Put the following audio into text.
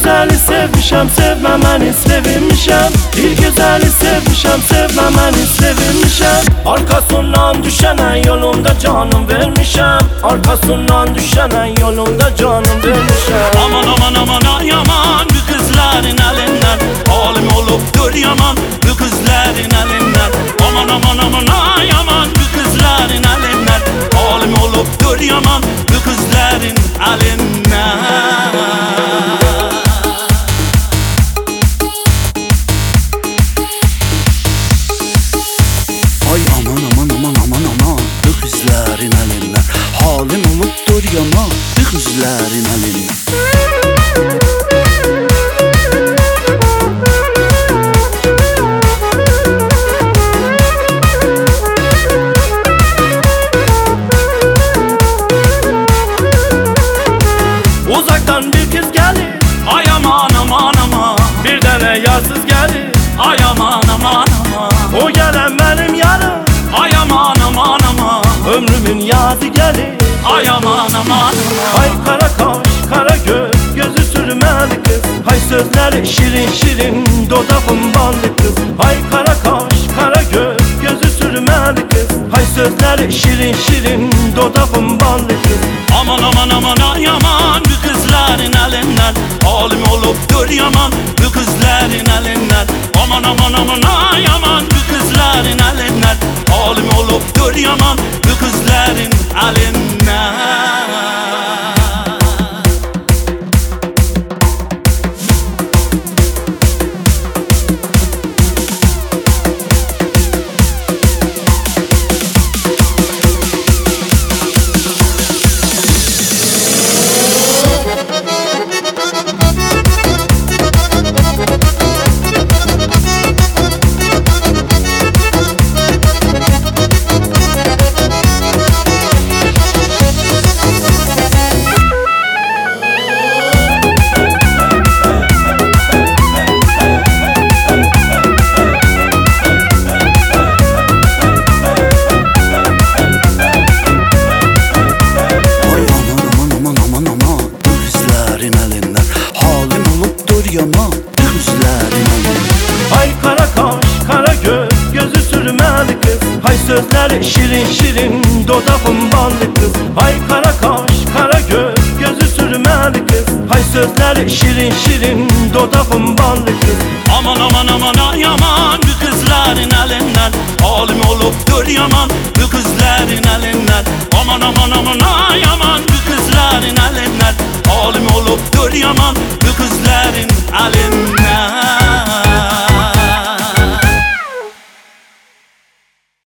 güzeli sevmişem, sevmemeni sevinmişem. Bir güzeli sevmişem, sevmemeni sevinmişem. Arkasından düşene yolunda canım vermişem. Arkasından düşene yolunda canım vermişem. Aman aman aman ay aman, bu kızların elinden halim olupdur yaman, bu kızların elinden. Aman aman aman ay aman, bu kızların elinden halim olupdur yaman, bu kızların elinden. Ay aman aman aman aman aman, bu kızların elinden halim olupdur yaman, bu kızların elinden. Uzaktan bir kız gelir, Ay aman aman aman, bir tane yarsız gelir. ay aman aman aman, O gelen benim yarım, ay aman aman aman, ömrümün yazı gelir. ay aman aman aman. Hay kara kaş, kara göz, gözü sürmeli kız. Hay sözleri şirin şirin, dodakın ballı kız. Hay kara kaş, kara göz, gözü sürmeli kız. Hay sözleri şirin şirin, dodakın ballı kız. Aman aman aman ay aman, bu kızların elinden halim olupdur yaman, bu kızların elinden. Aman aman aman ay aman, bu kızların elinden halim olupdur yaman, bu kızların elinden. Yaman, kızların elinden. Hay kara kaş, kara göz, gözü sürmeli kız. Hay sözleri şirin şirin, dodakın ballı kız. Hay kara kaş, kara göz, gözü sürmeli kız. Hay sözleri şirin şirin, dodakın ballı kız. Aman aman aman ay aman, bu kızların elinden halim olupdur yaman, bu kızların elinden. Aman aman aman ay aman, bu kızların elinden halim olupdur yaman, bu kızların elinden.